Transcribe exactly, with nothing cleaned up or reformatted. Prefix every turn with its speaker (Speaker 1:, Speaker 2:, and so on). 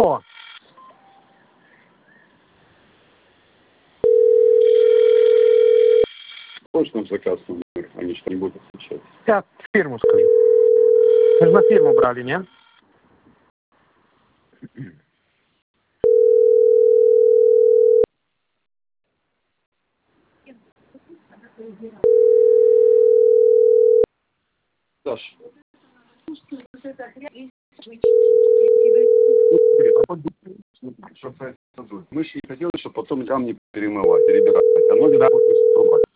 Speaker 1: О!
Speaker 2: Хочешь нам заказ, например? Они что не будут отвечать.
Speaker 1: Я фирму скажу. Мы же на фирму брали, не?
Speaker 2: Саш, мы же не хотели, чтобы потом там не перемывать, перебирать. Оно не будет выступать.